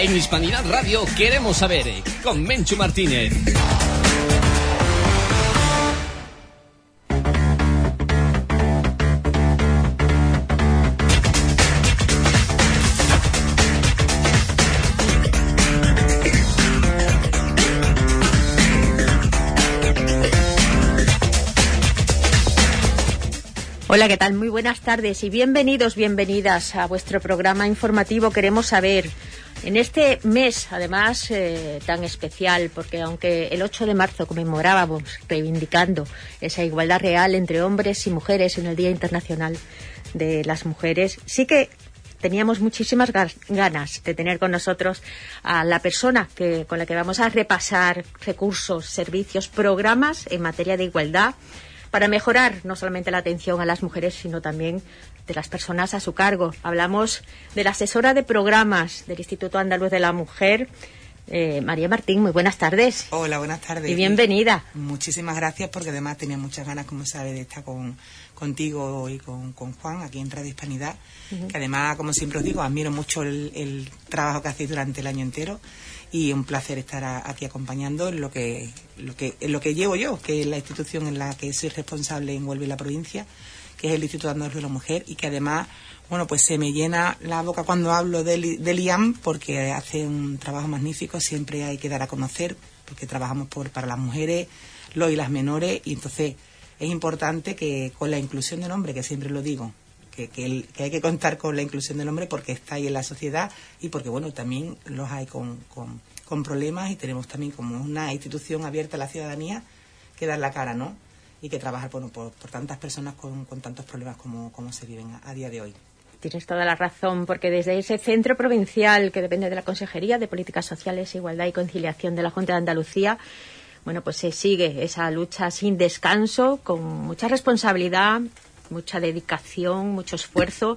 En Hispanidad Radio queremos saber, con Menchu Martínez. Hola, ¿qué tal? Muy buenas tardes y bienvenidos, bienvenidas a vuestro programa informativo Queremos Saber. En este mes, además, tan especial, porque aunque el 8 de marzo conmemorábamos reivindicando esa igualdad real entre hombres y mujeres en el Día Internacional de las Mujeres, sí que teníamos muchísimas ganas de tener con nosotros a la persona con la que vamos a repasar recursos, servicios, programas en materia de igualdad, para mejorar no solamente la atención a las mujeres, sino también de las personas a su cargo. Hablamos de la asesora de programas del Instituto Andaluz de la Mujer, María Martín. Muy buenas tardes. Hola, buenas tardes. Y bienvenida. Muchísimas gracias, porque además tenía muchas ganas, como sabes, de estar contigo y con Juan aquí en Radio Hispanidad, que además, como siempre os digo, admiro mucho el trabajo que hacéis durante el año entero. Y un placer estar aquí acompañando en lo que llevo yo, que es la institución en la que soy responsable en Huelva y la provincia, que es el Instituto Andaluz de la Mujer, y que además, bueno, pues se me llena la boca cuando hablo del IAM, porque hace un trabajo magnífico. Siempre hay que dar a conocer, porque trabajamos para las mujeres, los y las menores, y entonces es importante que con la inclusión del hombre, que siempre lo digo, que hay que contar con la inclusión del hombre, porque está ahí en la sociedad y porque, bueno, también los hay con problemas, y tenemos también como una institución abierta a la ciudadanía que dar la cara, ¿no? Y que trabajar, bueno, por tantas personas con tantos problemas como se viven a día de hoy. Tienes toda la razón, porque desde ese centro provincial que depende de la Consejería de Políticas Sociales, Igualdad y Conciliación de la Junta de Andalucía, bueno, pues se sigue esa lucha sin descanso, con mucha responsabilidad, mucha dedicación, mucho esfuerzo,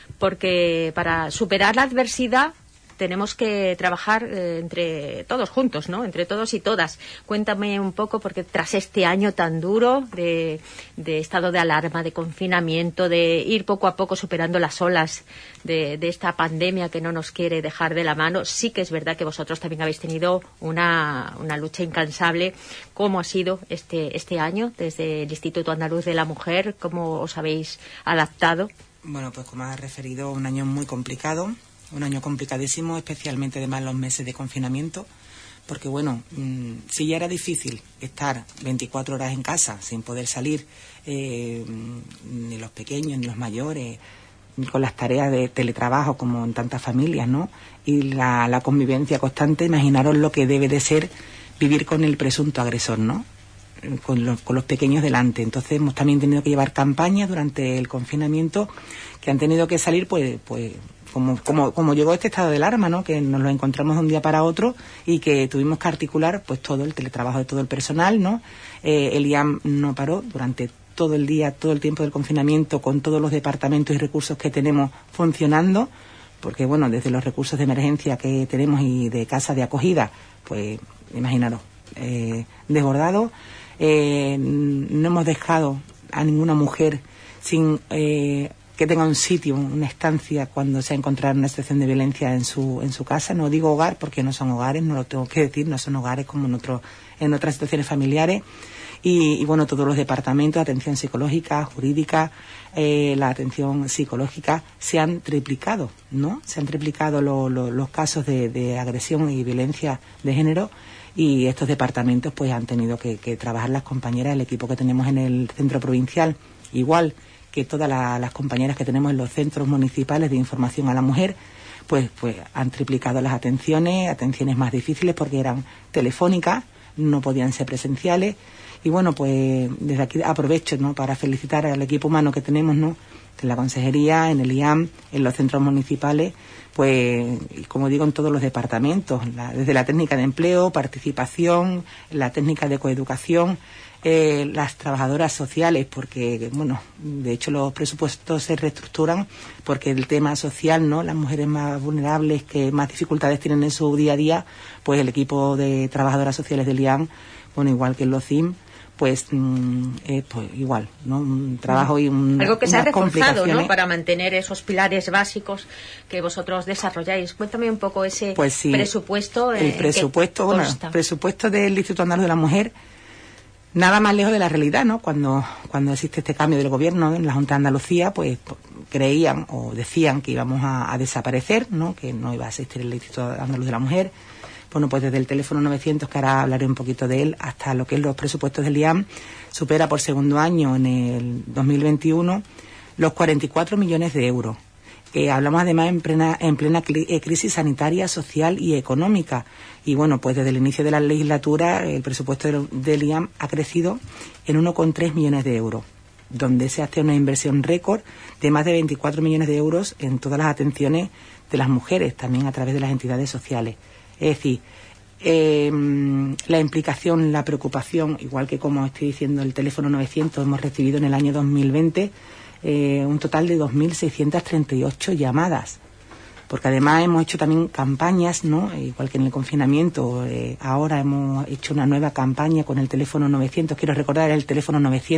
porque para superar la adversidad tenemos que trabajar entre todos juntos, ¿no? Entre todos y todas. Cuéntame un poco, porque tras este año tan duro de estado de alarma, de confinamiento, de ir poco a poco superando las olas de esta pandemia que no nos quiere dejar de la mano, sí que es verdad que vosotros también habéis tenido una lucha incansable. ¿Cómo ha sido este año desde el Instituto Andaluz de la Mujer? ¿Cómo os habéis adaptado? Bueno, pues como has referido, un año muy complicado. Un año complicadísimo, especialmente además los meses de confinamiento, porque bueno, si ya era difícil estar 24 horas en casa sin poder salir, ni los pequeños ni los mayores, con las tareas de teletrabajo como en tantas familias, ¿no? Y la convivencia constante, imaginaros lo que debe de ser vivir con el presunto agresor, ¿no? Con los pequeños delante. Entonces hemos también tenido que llevar campañas durante el confinamiento que han tenido que salir pues como llegó este estado de alarma, ¿no? Que nos lo encontramos de un día para otro y que tuvimos que articular pues todo el teletrabajo de todo el personal, ¿no? El IAM no paró durante todo el día, todo el tiempo del confinamiento, con todos los departamentos y recursos que tenemos funcionando, porque bueno, desde los recursos de emergencia que tenemos y de casa de acogida, pues imaginaros, desbordados. No hemos dejado a ninguna mujer sin que tenga un sitio, una estancia, cuando se ha encontrado en una situación de violencia en su casa. No digo hogar porque no son hogares, no lo tengo que decir, no son hogares como en otras situaciones familiares. Y bueno, todos los departamentos de atención psicológica, jurídica, la atención psicológica se han triplicado, ¿no? Se han triplicado los casos de agresión y violencia de género, y estos departamentos pues han tenido que trabajar las compañeras, el equipo que tenemos en el centro provincial, igual que todas las compañeras que tenemos en los centros municipales de información a la mujer, pues han triplicado las atenciones más difíciles porque eran telefónicas, no podían ser presenciales. Y bueno, pues desde aquí aprovecho, ¿no?, para felicitar al equipo humano que tenemos, ¿no?, en la consejería, en el IAM, en los centros municipales, pues como digo, en todos los departamentos, desde la técnica de empleo, participación, la técnica de coeducación, las trabajadoras sociales, porque bueno, de hecho los presupuestos se reestructuran porque el tema social, ¿no?, las mujeres más vulnerables que más dificultades tienen en su día a día, pues el equipo de trabajadoras sociales del IAM, bueno, igual que en los CIM, pues igual, ¿no? Un trabajo y algo que se ha reforzado, ¿no? Para mantener esos pilares básicos que vosotros desarrolláis. Cuéntame un poco ese presupuesto. El presupuesto, el presupuesto del Instituto Andaluz de la Mujer, nada más lejos de la realidad, ¿no? Cuando existe este cambio del gobierno en la Junta de Andalucía, pues creían o decían que íbamos a desaparecer, ¿no? Que no iba a existir el Instituto Andaluz de la Mujer. Bueno, pues desde el teléfono 900, que ahora hablaré un poquito de él, hasta lo que es los presupuestos del IAM, supera por segundo año en el 2021 los 44 millones de euros. Hablamos además en plena crisis sanitaria, social y económica. Y bueno, pues desde el inicio de la legislatura el presupuesto del IAM ha crecido en 1,3 millones de euros, donde se hace una inversión récord de más de 24 millones de euros en todas las atenciones de las mujeres, también a través de las entidades sociales. Es decir, la implicación, la preocupación, igual que como estoy diciendo el teléfono 900, hemos recibido en el año 2020 un total de 2.638 llamadas, porque además hemos hecho también campañas, ¿no? Igual que en el confinamiento, ahora hemos hecho una nueva campaña con el teléfono 900, quiero recordar el teléfono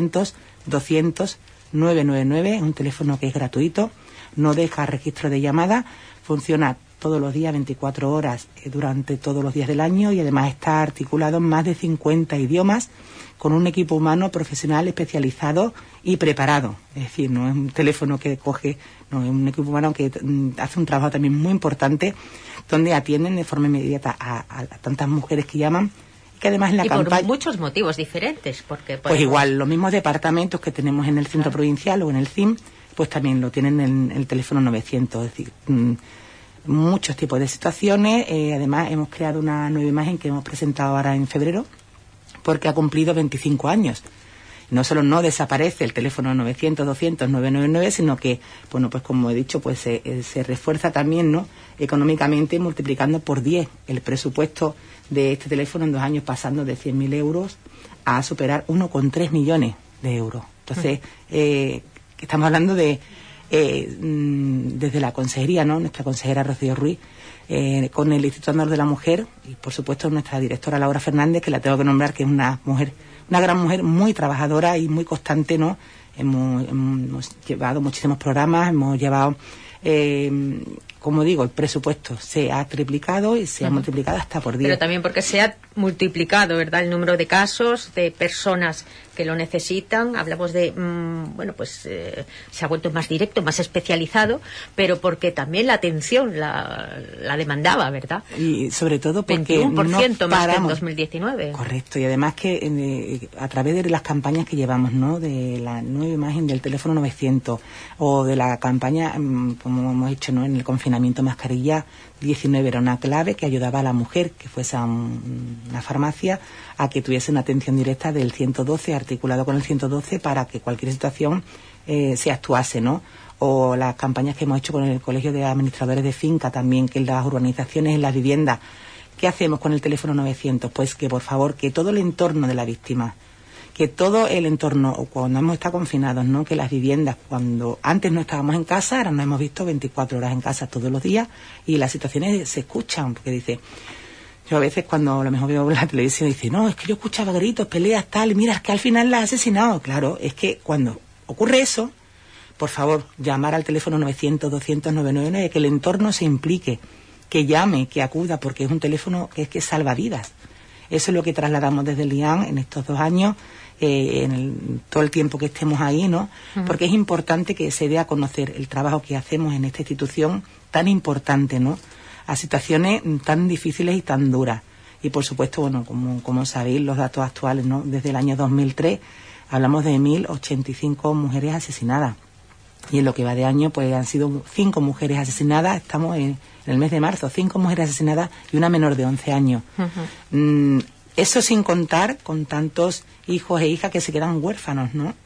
900-200-999, es un teléfono que es gratuito, no deja registro de llamada, funciona todos los días, 24 horas, durante todos los días del año, y además está articulado en más de 50 idiomas, con un equipo humano profesional especializado y preparado. Es decir, no es un teléfono que coge, no, es un equipo humano que hace un trabajo también muy importante, donde atienden de forma inmediata a tantas mujeres que llaman, y que además en la campaña... por muchos motivos diferentes, porque... Pues igual, los mismos departamentos que tenemos en el centro provincial o en el CIM, pues también lo tienen en el teléfono 900, es decir... muchos tipos de situaciones. Además hemos creado una nueva imagen que hemos presentado ahora en febrero, porque ha cumplido 25 años. No solo no desaparece el teléfono 900-200-999, sino que, bueno, pues como he dicho, pues se refuerza también, ¿no?, económicamente, multiplicando por 10 el presupuesto de este teléfono en 2 años, pasando de 100.000 euros a superar 1,3 millones de euros. Entonces, estamos hablando de desde la consejería, ¿no?, nuestra consejera Rocío Ruiz, con el Instituto Andaluz de la Mujer y por supuesto nuestra directora Laura Fernández, que la tengo que nombrar, que es una gran mujer muy trabajadora y muy constante, ¿no? Hemos llevado muchísimos programas, hemos llevado, como digo, el presupuesto se ha triplicado y se ha multiplicado hasta por 10. Pero también porque se ha multiplicado, ¿verdad?, el número de casos, de personas que lo necesitan. Hablamos de, se ha vuelto más directo, más especializado, pero porque también la atención la demandaba, ¿verdad? Y sobre todo porque 21% no más que en paramos. 2019. Correcto, y además que a través de las campañas que llevamos, ¿no?, de la nueva imagen del teléfono 900 o de la campaña, como hemos hecho, ¿no?, en el confinamiento mascarilla 19, era una clave que ayudaba a la mujer que fuese a una farmacia a que tuviese una atención directa del 112, articulado con el 112, para que cualquier situación se actuase, ¿no? O las campañas que hemos hecho con el Colegio de Administradores de Finca también, que en las urbanizaciones, en las viviendas. ¿Qué hacemos con el teléfono 900? Pues que, por favor, que todo el entorno de la víctima, que todo el entorno, o cuando hemos estado confinados, ¿no?, que las viviendas, cuando antes no estábamos en casa, ahora nos hemos visto 24 horas en casa todos los días, y las situaciones se escuchan, porque dice, yo a veces cuando a lo mejor veo la televisión, dice, no, es que yo escuchaba gritos, peleas, tal, y mira, es que al final la ha asesinado. Claro, es que cuando ocurre eso, por favor, llamar al teléfono 900-200-999, que el entorno se implique, que llame, que acuda, porque es un teléfono que salva vidas. Eso es lo que trasladamos desde el IAN en estos 2 años, todo el tiempo que estemos ahí, ¿no? Porque es importante que se dé a conocer el trabajo que hacemos en esta institución tan importante, ¿no?, a situaciones tan difíciles y tan duras. Y por supuesto, bueno, como sabéis, los datos actuales, ¿no?, desde el año 2003 hablamos de 1.085 mujeres asesinadas. Y en lo que va de año, pues han sido 5 mujeres asesinadas. Estamos en el mes de marzo, 5 mujeres asesinadas y una menor de 11 años. Eso sin contar con tantos hijos e hijas que se quedan huérfanos, ¿no?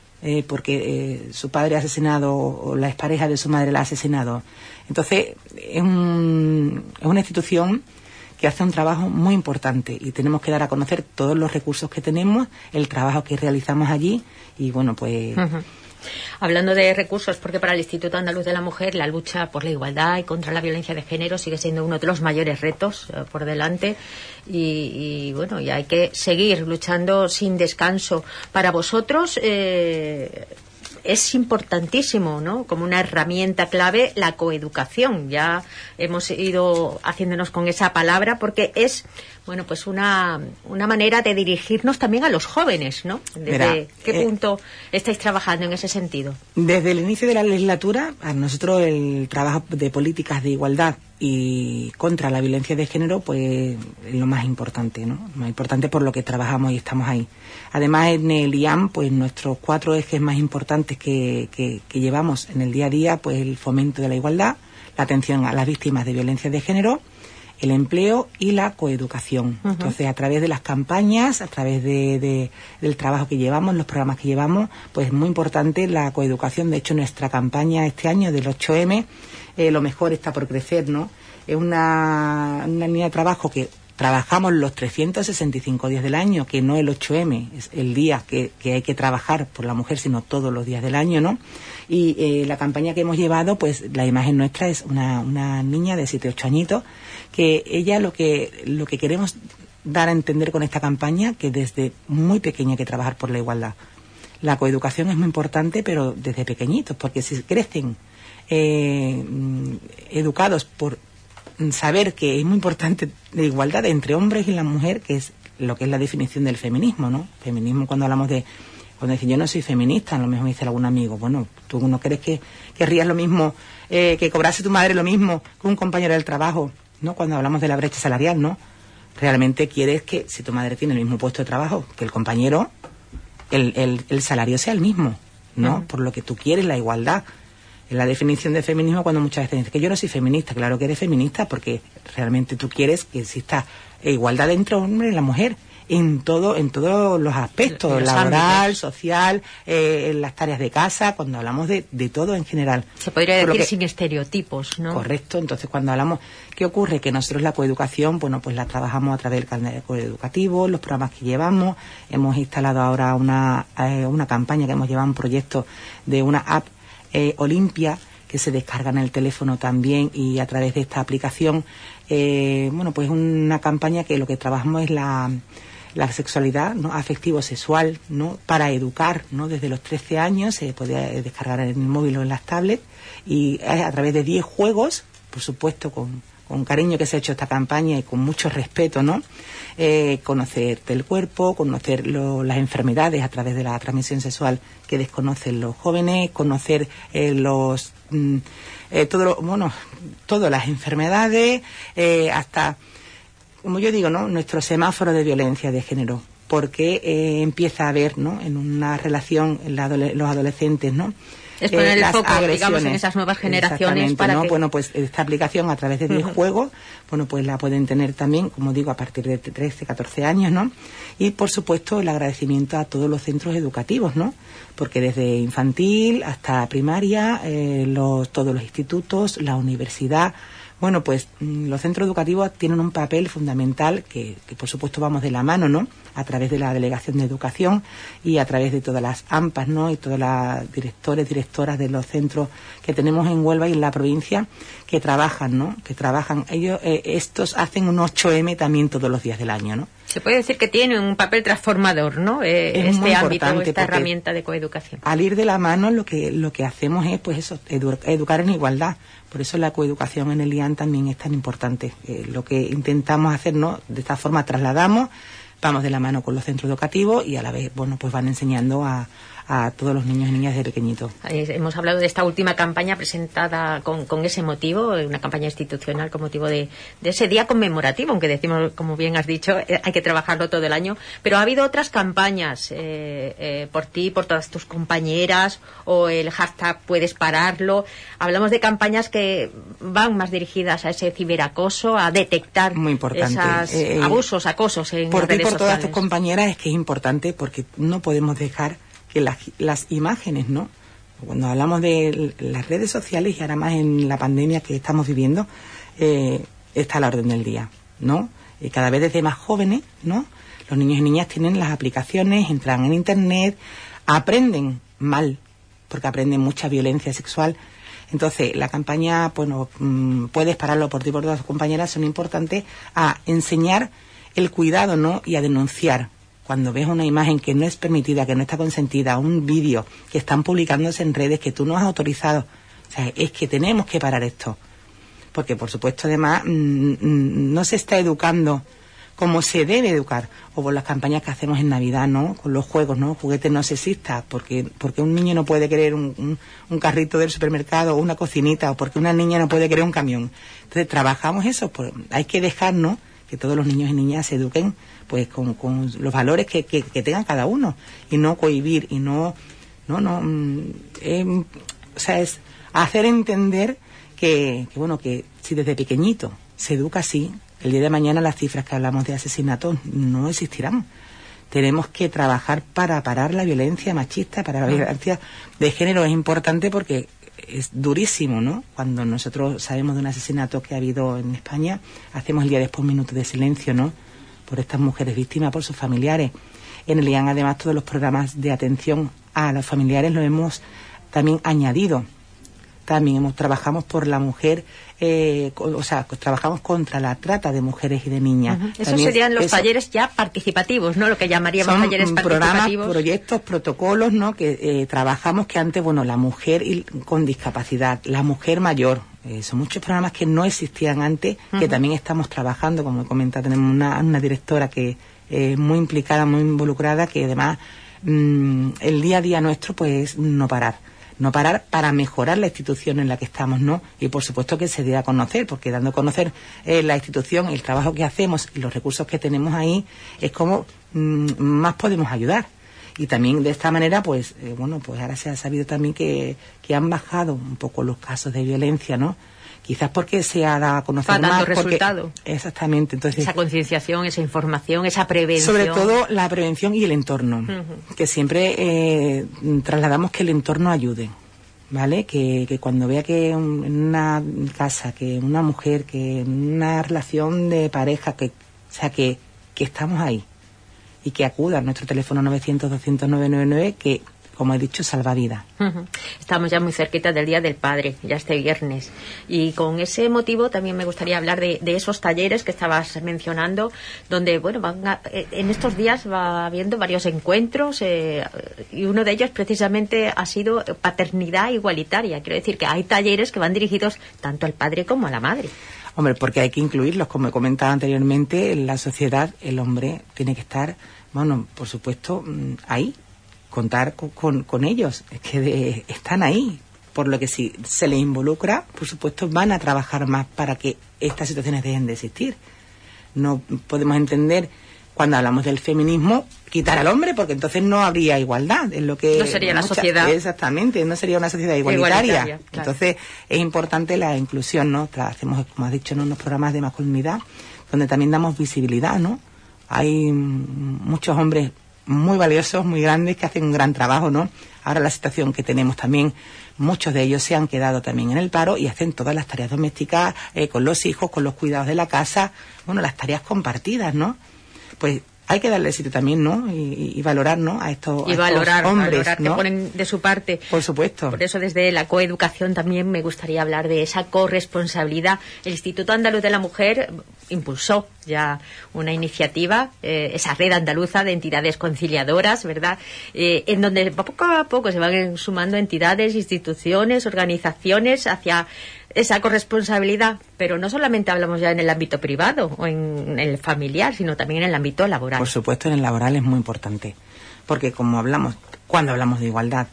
Porque su padre ha asesinado o la expareja de su madre la ha asesinado. Entonces, es una institución que hace un trabajo muy importante y tenemos que dar a conocer todos los recursos que tenemos, el trabajo que realizamos allí y, bueno, pues... Hablando de recursos, porque para el Instituto Andaluz de la Mujer la lucha por la igualdad y contra la violencia de género sigue siendo uno de los mayores retos por delante y bueno, y hay que seguir luchando sin descanso. Para vosotros es importantísimo, ¿no?, como una herramienta clave la coeducación. Ya hemos ido haciéndonos con esa palabra porque es, bueno, pues una manera de dirigirnos también a los jóvenes, ¿no? ¿Desde qué punto estáis trabajando en ese sentido? Desde el inicio de la legislatura, a nosotros el trabajo de políticas de igualdad y contra la violencia de género, pues es lo más importante, ¿no? Lo más importante por lo que trabajamos y estamos ahí. Además, en el IAM, pues nuestros 4 ejes más importantes que llevamos en el día a día, pues el fomento de la igualdad, la atención a las víctimas de violencia de género, el empleo y la coeducación. Uh-huh. Entonces, a través de las campañas, a través del trabajo que llevamos, los programas que llevamos, pues es muy importante la coeducación. De hecho, nuestra campaña este año del 8M, lo mejor está por crecer, ¿no? Es una línea de trabajo que trabajamos los 365 días del año, que no el 8M, es el día que hay que trabajar por la mujer, sino todos los días del año, ¿no? Y la campaña que hemos llevado, pues la imagen nuestra es una niña de 7-8 añitos, que ella lo que queremos dar a entender con esta campaña, que desde muy pequeña hay que trabajar por la igualdad. La coeducación es muy importante, pero desde pequeñitos, porque si crecen educados por saber que es muy importante la igualdad entre hombres y la mujer, que es lo que es la definición del feminismo, ¿no? Feminismo, cuando hablamos cuando dicen yo no soy feminista, a lo mejor me dice algún amigo, bueno, ¿tú no crees que querrías lo mismo, que cobrase tu madre lo mismo que un compañero del trabajo, ¿no? Cuando hablamos de la brecha salarial, ¿no? Realmente quieres que si tu madre tiene el mismo puesto de trabajo que el compañero, el salario sea el mismo, ¿no? Uh-huh. Por lo que tú quieres la igualdad. En la definición de feminismo, cuando muchas veces dicen que yo no soy feminista, claro que eres feminista porque realmente tú quieres que exista igualdad entre el hombre y la mujer en todos los aspectos, laboral, social, en las tareas de casa, cuando hablamos de todo en general. Se podría decir sin estereotipos, ¿no? Correcto. Entonces, cuando hablamos, ¿qué ocurre? Que nosotros la coeducación, bueno, pues la trabajamos a través del calendario coeducativo, los programas que llevamos. Hemos instalado ahora una campaña que hemos llevado, un proyecto de una app Olimpia, que se descarga en el teléfono también, y a través de esta aplicación, bueno, pues una campaña que lo que trabajamos es la sexualidad, ¿no?, afectivo-sexual, ¿no?, para educar, ¿no? Desde los 13 años se puede descargar en el móvil o en las tablets, y a través de 10 juegos, por supuesto con cariño que se ha hecho esta campaña y con mucho respeto, ¿no? Conocerte el cuerpo, conocer las enfermedades a través de la transmisión sexual que desconocen los jóvenes, conocer todas las enfermedades, hasta, como yo digo, ¿no?, nuestro semáforo de violencia de género, porque empieza a haber, ¿no?, en una relación los adolescentes, ¿no?, es poner el foco, digamos, en esas nuevas generaciones para ¿no? Bueno, pues esta aplicación a través de 10 juegos, bueno, pues la pueden tener también, como digo, a partir de 13, 14 años, ¿no? Y, por supuesto, el agradecimiento a todos los centros educativos, ¿no? Porque desde infantil hasta primaria, todos los institutos, la universidad, bueno, pues los centros educativos tienen un papel fundamental que por supuesto vamos de la mano, ¿no?, a través de la Delegación de Educación y a través de todas las AMPAs, ¿no?, y todas las directoras de los centros que tenemos en Huelva y en la provincia que trabajan, ¿no?, ellos, estos hacen un 8M también todos los días del año, ¿no? Se puede decir que tiene un papel transformador, ¿no?, este ámbito, esta herramienta de coeducación. Al ir de la mano lo que hacemos es, pues eso, educar en igualdad. Por eso la coeducación en el IAN también es tan importante. Lo que intentamos hacer, ¿no?, de esta forma trasladamos, vamos de la mano con los centros educativos y a la vez, bueno, pues van enseñando a todos los niños y niñas desde pequeñitos. Hemos hablado de esta última campaña presentada con ese motivo, una campaña institucional con motivo de ese día conmemorativo, aunque decimos, como bien has dicho, hay que trabajarlo todo el año, pero ha habido otras campañas por ti, por todas tus compañeras, o el hashtag puedes pararlo. Hablamos de campañas que van más dirigidas a ese ciberacoso, a detectar esos abusos, acosos en por redes sociales. Por todas tus compañeras es que es importante, porque no podemos dejar que las imágenes, ¿no? Cuando hablamos de las redes sociales y ahora más en la pandemia que estamos viviendo, está a la orden del día, ¿no? Cada vez desde más jóvenes, ¿no?, los niños y niñas tienen las aplicaciones, entran en internet, aprenden mal, porque aprenden mucha violencia sexual. Entonces, la campaña, bueno, Puedes pararlo por ti y por todas tus compañeras, son importantes a enseñar el cuidado, ¿no? Y a denunciar. Cuando ves una imagen que no es permitida, que no está consentida, un vídeo que están publicándose en redes que tú no has autorizado, o sea, es que tenemos que parar esto. Porque, por supuesto, además, no se está educando como se debe educar, o por las campañas que hacemos en Navidad, ¿no? Con los juegos, ¿no? Juguetes no sexistas, porque un niño no puede querer un carrito del supermercado o una cocinita, o porque una niña no puede querer un camión. Entonces, trabajamos eso, pues hay que dejarnos que todos los niños y niñas se eduquen pues con los valores que tengan cada uno, y no cohibir, y o sea, es hacer entender que si desde pequeñito se educa así, el día de mañana las cifras que hablamos de asesinatos no existirán. Tenemos que trabajar para parar la violencia machista, para la violencia de género. Es importante porque es durísimo, ¿no? Cuando nosotros sabemos de un asesinato que ha habido en España, hacemos el día después un minuto de silencio, ¿no? Por estas mujeres víctimas, por sus familiares. En el IAN, además, todos los programas de atención a los familiares los hemos también añadido. También trabajamos por la mujer, trabajamos contra la trata de mujeres y de niñas. Esos serían los talleres ya participativos, ¿no? Lo que llamaríamos talleres participativos. Programas, proyectos, protocolos, ¿no? Que trabajamos que antes, la mujer con discapacidad, la mujer mayor, son muchos programas que no existían antes, que también estamos trabajando, como he comentado, tenemos una directora que es muy implicada, muy involucrada, que además el día a día nuestro pues no parar para mejorar la institución en la que estamos, ¿no? Y por supuesto que se dé a conocer, porque dando a conocer la institución, el trabajo que hacemos y los recursos que tenemos ahí, es como más podemos ayudar. Y también de esta manera, pues ahora se ha sabido también que han bajado un poco los casos de violencia, ¿no? Quizás porque se ha dado a conocer más. Resultado. Exactamente. Entonces, esa concienciación, esa información, esa prevención. Sobre todo la prevención y el entorno. Que siempre trasladamos que el entorno ayude, ¿vale? Que cuando vea que en una casa, que una mujer, que en una relación de pareja, que estamos ahí. Y que acuda a nuestro teléfono 900-200-999, que, como he dicho, salva vidas. Estamos ya muy cerquita del Día del Padre, ya este viernes. Y con ese motivo también me gustaría hablar de esos talleres que estabas mencionando, donde, en estos días va habiendo varios encuentros, y uno de ellos precisamente ha sido paternidad igualitaria. Quiero decir que hay talleres que van dirigidos tanto al padre como a la madre. Hombre, porque hay que incluirlos, como he comentado anteriormente, en la sociedad el hombre tiene que estar, por supuesto, ahí. Contar con ellos, es que están ahí, por lo que si se les involucra, por supuesto van a trabajar más para que estas situaciones dejen de existir. No podemos entender, cuando hablamos del feminismo, quitar al hombre, porque entonces no habría igualdad, es lo que no sería la sociedad. Exactamente, no sería una sociedad igualitaria. Claro. Entonces es importante la inclusión, ¿no? Hacemos, como has dicho, unos programas de masculinidad donde también damos visibilidad, ¿no? Hay muchos hombres muy valiosos, muy grandes, que hacen un gran trabajo, ¿no? Ahora la situación que tenemos también, muchos de ellos se han quedado también en el paro y hacen todas las tareas domésticas con los hijos, con los cuidados de la casa, las tareas compartidas, ¿no? Pues hay que darle sitio también, ¿no? Y valorar, ¿no? A estos hombres, valorar, ¿no? Que ponen de su parte. Por supuesto. Por eso desde la coeducación también me gustaría hablar de esa corresponsabilidad. El Instituto Andaluz de la Mujer impulsó ya una iniciativa, esa red andaluza de entidades conciliadoras, ¿verdad? En donde poco a poco se van sumando entidades, instituciones, organizaciones hacia esa corresponsabilidad, pero no solamente hablamos ya en el ámbito privado o en el familiar, sino también en el ámbito laboral. Por supuesto, en el laboral es muy importante, porque cuando hablamos de igualdad,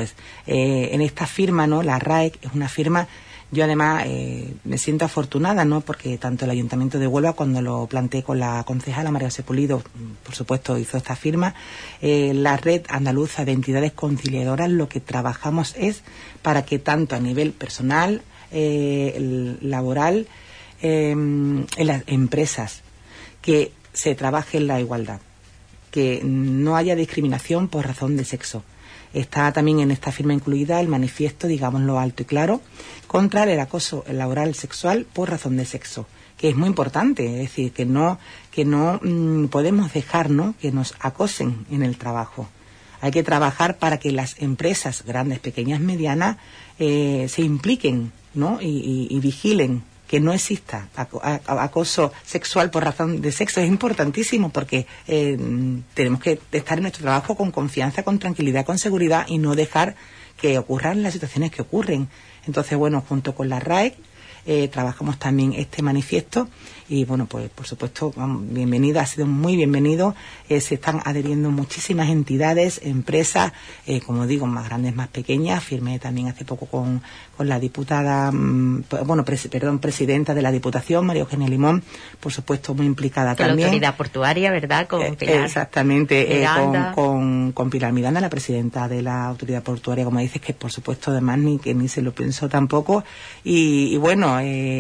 en esta firma, ¿no? La RAEC es una firma. Yo además me siento afortunada, ¿no? Porque tanto el Ayuntamiento de Huelva, cuando lo planteé con la concejala María José Pulido, por supuesto hizo esta firma, la Red Andaluza de Entidades Conciliadoras, lo que trabajamos es para que tanto a nivel personal, laboral, en las empresas, que se trabaje en la igualdad, que no haya discriminación por razón de sexo. Está también en esta firma incluida el manifiesto, digámoslo alto y claro, contra el acoso laboral sexual por razón de sexo, que es muy importante, es decir, que no podemos dejar, ¿no?, que nos acosen en el trabajo. Hay que trabajar para que las empresas grandes, pequeñas, medianas se impliquen, ¿no? Y vigilen que no exista acoso sexual por razón de sexo. Es importantísimo porque tenemos que estar en nuestro trabajo con confianza, con tranquilidad, con seguridad y no dejar que ocurran las situaciones que ocurren. Entonces, bueno, junto con la RAE trabajamos también este manifiesto y, bueno, pues por supuesto, bienvenido, ha sido muy bienvenido. Se están adheriendo muchísimas entidades, empresas, como digo, más grandes, más pequeñas. Firmé también hace poco con la diputada, presidenta de la Diputación, María Eugenia Limón, por supuesto muy implicada que también. La autoridad portuaria, ¿verdad? Con Pilar. Exactamente, con Pilar Miranda, la presidenta de la autoridad portuaria, como dices, que por supuesto además ni se lo pensó tampoco. Y bueno,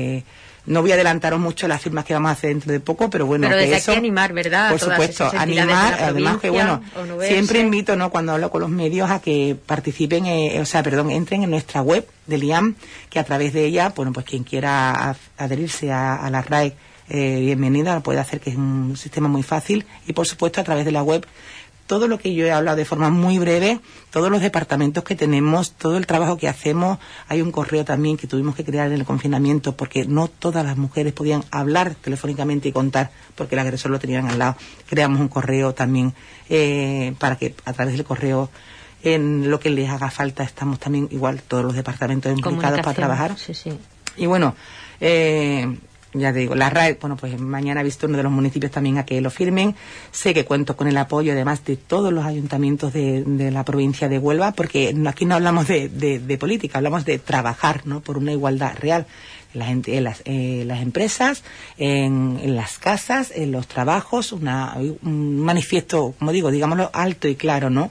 no voy a adelantaros mucho las firmas que vamos a hacer dentro de poco, pero bueno, pero desde eso, aquí animar, ¿verdad? Por supuesto, animar, además que bueno, siempre invito, ¿no?, cuando hablo con los medios a que participen, entren en nuestra web del IAM, que a través de ella, bueno, pues quien quiera adherirse a la RAE, bienvenida, lo puede hacer, que es un sistema muy fácil, y por supuesto a través de la web todo lo que yo he hablado de forma muy breve, todos los departamentos que tenemos, todo el trabajo que hacemos. Hay un correo también que tuvimos que crear en el confinamiento porque no todas las mujeres podían hablar telefónicamente y contar porque el agresor lo tenían al lado. Creamos un correo también para que a través del correo, en lo que les haga falta, estamos también igual todos los departamentos implicados para trabajar. Sí, sí. Y bueno, ya te digo, la RAE, bueno, pues mañana he visto uno de los municipios también a que lo firmen. Sé que cuento con el apoyo, además, de todos los ayuntamientos de la provincia de Huelva, porque aquí no hablamos de política, hablamos de trabajar, ¿no?, por una igualdad real. En las empresas, en las casas, en los trabajos, un manifiesto, como digo, digámoslo alto y claro, ¿no?,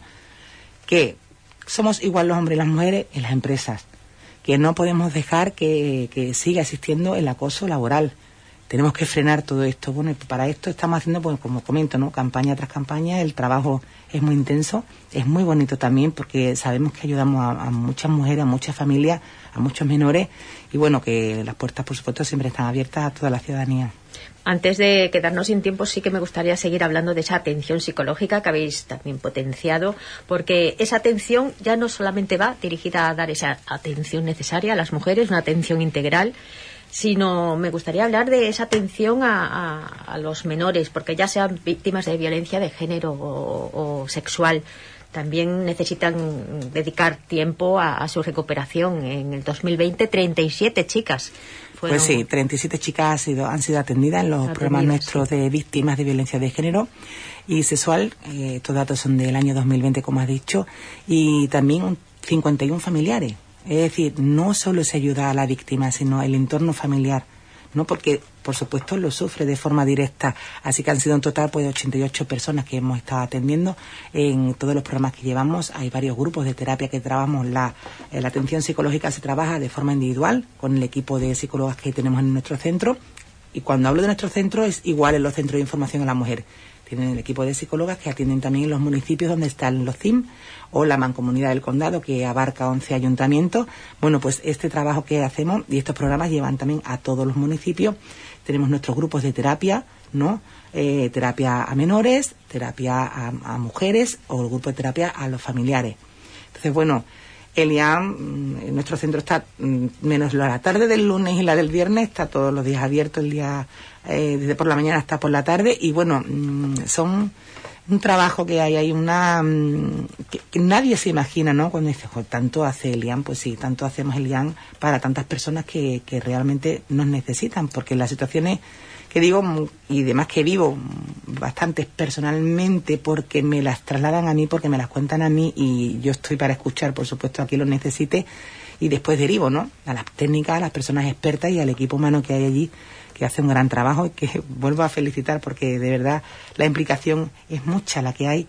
que somos igual los hombres y las mujeres en las empresas, que no podemos dejar que siga existiendo el acoso laboral. Tenemos que frenar todo esto. Bueno, y para esto estamos haciendo, pues, como comento, ¿no?, campaña tras campaña. El trabajo es muy intenso, es muy bonito también porque sabemos que ayudamos a muchas mujeres, a muchas familias, a muchos menores, y bueno, que las puertas, por supuesto, siempre están abiertas a toda la ciudadanía. Antes de quedarnos sin tiempo, sí que me gustaría seguir hablando de esa atención psicológica que habéis también potenciado, porque esa atención ya no solamente va dirigida a dar esa atención necesaria a las mujeres, una atención integral, sino me gustaría hablar de esa atención a los menores, porque ya sean víctimas de violencia de género o sexual, también necesitan dedicar tiempo a su recuperación. En el 2020, 37 chicas fueron... Pues sí, 37 chicas han sido atendidas en los programas nuestros de víctimas de violencia de género y sexual. Estos datos son del año 2020, como has dicho, y también 51 familiares. Es decir, no solo se ayuda a la víctima, sino el entorno familiar, ¿no?, porque por supuesto lo sufre de forma directa. Así que han sido en total, pues, 88 personas que hemos estado atendiendo en todos los programas que llevamos. Hay varios grupos de terapia que trabajamos. La atención psicológica se trabaja de forma individual con el equipo de psicólogas que tenemos en nuestro centro, y cuando hablo de nuestro centro es igual en los centros de información a la mujer. Tienen el equipo de psicólogas que atienden también en los municipios donde están los CIM o la Mancomunidad del Condado, que abarca 11 ayuntamientos. Bueno, pues este trabajo que hacemos y estos programas llevan también a todos los municipios. Tenemos nuestros grupos de terapia, ¿no? Terapia a menores, terapia a mujeres, o el grupo de terapia a los familiares. Entonces, bueno, el IAM, nuestro centro está, menos la tarde del lunes y la del viernes, está todos los días abierto, el día desde por la mañana hasta por la tarde, y bueno, son un trabajo que hay que nadie se imagina, ¿no?, cuando dice, tanto hace el IAM. Pues sí, tanto hacemos el IAM para tantas personas que realmente nos necesitan, porque las situaciones que digo y demás que vivo bastantes personalmente, porque me las trasladan a mí, porque me las cuentan a mí, y yo estoy para escuchar, por supuesto, a quien lo necesite, y después derivo, ¿no?, a las técnicas, a las personas expertas y al equipo humano que hay allí, que hace un gran trabajo y que vuelvo a felicitar, porque de verdad la implicación es mucha la que hay,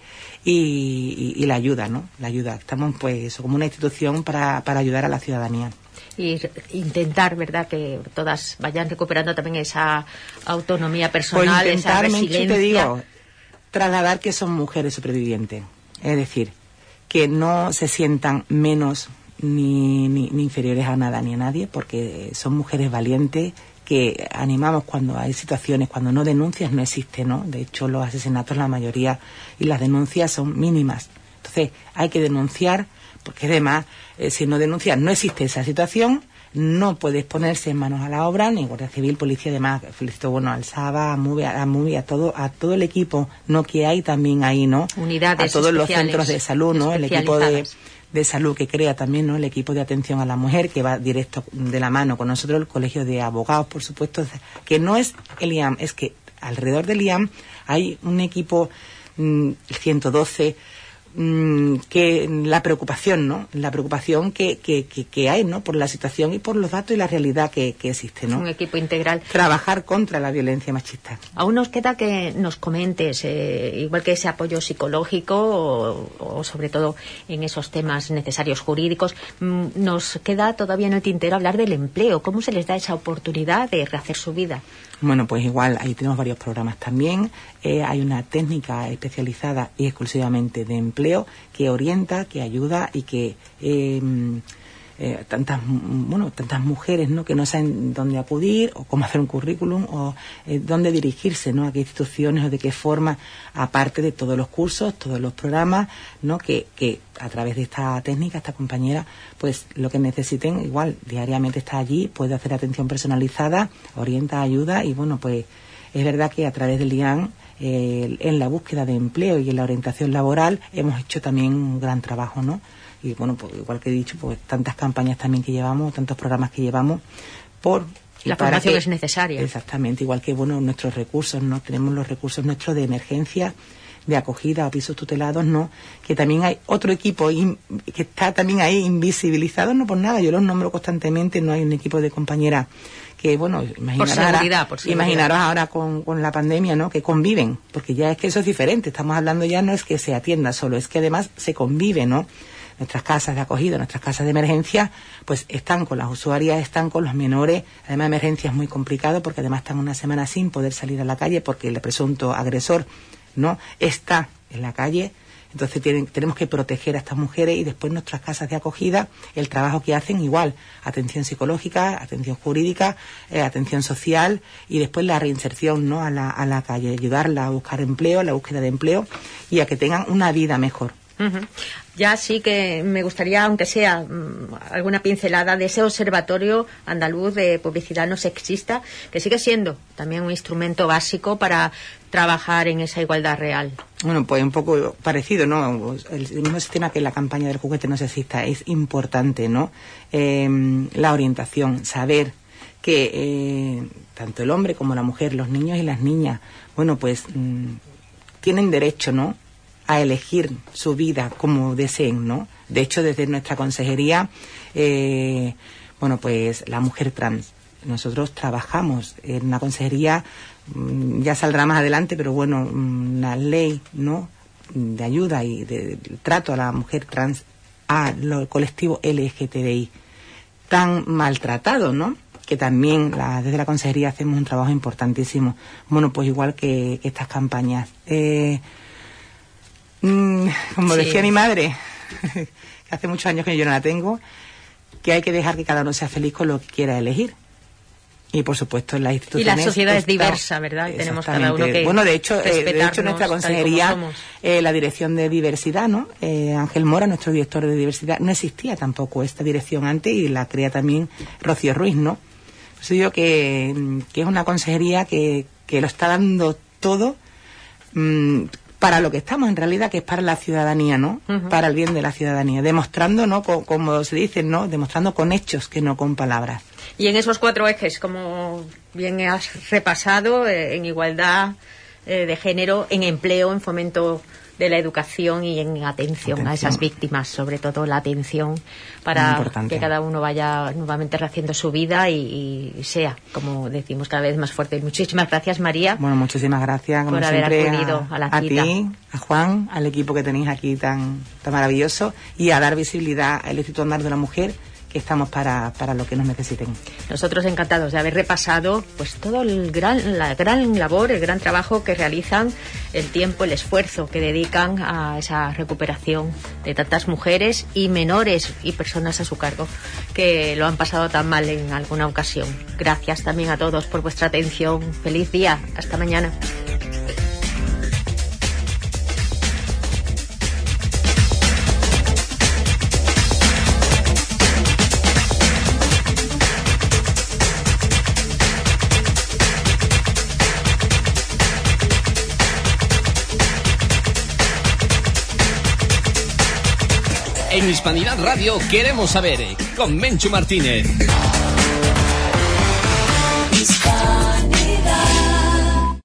y la ayuda, ¿no?, la ayuda. Estamos, pues, como una institución para ayudar a la ciudadanía. Y intentar, ¿verdad?, que todas vayan recuperando también esa autonomía personal, pues esa resiliencia. Te digo, trasladar que son mujeres supervivientes, es decir, que no se sientan menos ni inferiores a nada ni a nadie, porque son mujeres valientes, que animamos cuando hay situaciones, cuando no denuncias no existe, ¿no? De hecho, los asesinatos, la mayoría, y las denuncias son mínimas. Entonces hay que denunciar, porque además, si no denuncias, no existe esa situación, no puedes ponerse en manos a la obra, ni Guardia Civil, Policía, además, felicito, al SABA, a MUVI, a todo el equipo, ¿no? Que hay también ahí, ¿no? Unidades a todos los centros de salud, ¿no? El equipo de salud que crea también, ¿no? El equipo de atención a la mujer, que va directo de la mano con nosotros, el colegio de abogados, por supuesto, que no es el IAM, es que alrededor del IAM hay un equipo, el 112, que la preocupación, ¿no? La preocupación que hay, ¿no? Por la situación y por los datos y la realidad que existe, ¿no? Un equipo integral. Trabajar contra la violencia machista. Aún nos queda que nos comentes, igual que ese apoyo psicológico o sobre todo en esos temas necesarios jurídicos, nos queda todavía en el tintero hablar del empleo. ¿Cómo se les da esa oportunidad de rehacer su vida? Bueno, pues igual, ahí tenemos varios programas también. Hay una técnica especializada y exclusivamente de empleo que orienta, que ayuda y que tantas mujeres, ¿no? Que no saben dónde acudir o cómo hacer un currículum o dónde dirigirse, ¿no? A qué instituciones o de qué forma, aparte de todos los cursos, todos los programas, ¿no? Que a través de esta técnica, esta compañera, pues lo que necesiten, igual diariamente está allí, puede hacer atención personalizada, orienta, ayuda y bueno, pues es verdad que a través del IAN en la búsqueda de empleo y en la orientación laboral hemos hecho también un gran trabajo, ¿no? Y bueno, pues igual que he dicho, pues tantas campañas también que llevamos, tantos programas que llevamos la formación es necesaria. Exactamente, igual que nuestros recursos, ¿no? Tenemos los recursos nuestros de emergencia, de acogida o pisos tutelados, ¿no? Que también hay otro equipo que está también ahí invisibilizado, no por nada, yo los nombro constantemente, no hay un equipo de compañeras que, bueno, imaginaros ahora con la pandemia, ¿no? Que conviven, porque ya es que eso es diferente, estamos hablando ya no es que se atienda solo, es que además se convive, ¿no? Nuestras casas de acogida, nuestras casas de emergencia, pues están con las usuarias, están con los menores. Además, emergencia es muy complicado porque además están una semana sin poder salir a la calle porque el presunto agresor no está en la calle. Entonces tenemos que proteger a estas mujeres y después nuestras casas de acogida, el trabajo que hacen igual, atención psicológica, atención jurídica, atención social y después la reinserción, ¿no? a la calle, ayudarla a buscar empleo, a la búsqueda de empleo y a que tengan una vida mejor. Uh-huh. Ya sí que me gustaría, aunque sea alguna pincelada de ese observatorio andaluz de publicidad no sexista, que sigue siendo también un instrumento básico para trabajar en esa igualdad real. Bueno, pues un poco parecido, ¿no? El mismo sistema que la campaña del juguete no sexista es importante, ¿no? La orientación, saber que tanto el hombre como la mujer, los niños y las niñas, bueno, pues tienen derecho, ¿no? A elegir su vida como deseen, ¿no? De hecho, desde nuestra consejería, bueno, pues la mujer trans, nosotros trabajamos en una consejería, ya saldrá más adelante, pero bueno, una ley, ¿no? De ayuda y de trato a la mujer trans, al colectivo LGTBI, tan maltratado, ¿no? Que también desde la consejería hacemos un trabajo importantísimo. Bueno, pues igual que estas campañas. Como decía mi madre, que hace muchos años que yo no la tengo, que hay que dejar que cada uno sea feliz con lo que quiera elegir. Y por supuesto en las instituciones... Y la sociedad es diversa, ¿verdad? Y tenemos cada uno que bueno, de hecho nuestra consejería, la dirección de diversidad, ¿no? Ángel Mora, nuestro director de diversidad, no existía tampoco esta dirección antes y la crea también Rocío Ruiz, ¿no? Por eso digo que es una consejería que lo está dando todo para lo que estamos en realidad, que es para la ciudadanía, ¿no? Uh-huh. Para el bien de la ciudadanía, demostrando, ¿no? Como se dice, ¿no? Demostrando con hechos que no con palabras. Y en esos 4 ejes, como bien has repasado, en igualdad de género, en empleo, en fomento de la educación y en atención a esas víctimas, sobre todo la atención para que cada uno vaya nuevamente rehaciendo su vida y sea, como decimos, cada vez más fuerte. Muchísimas gracias, María. Bueno, muchísimas gracias como por haber acudido a la cita. A ti, a Juan, al equipo que tenéis aquí tan maravilloso y a dar visibilidad al Instituto Andaluz de la Mujer, que estamos para lo que nos necesiten. Nosotros encantados de haber repasado pues todo la gran labor, el gran trabajo que realizan, el tiempo, el esfuerzo que dedican a esa recuperación de tantas mujeres y menores y personas a su cargo que lo han pasado tan mal en alguna ocasión. Gracias también a todos por vuestra atención. Feliz día. Hasta mañana. En Hispanidad Radio queremos saber, con Menchu Martínez. Hispanidad.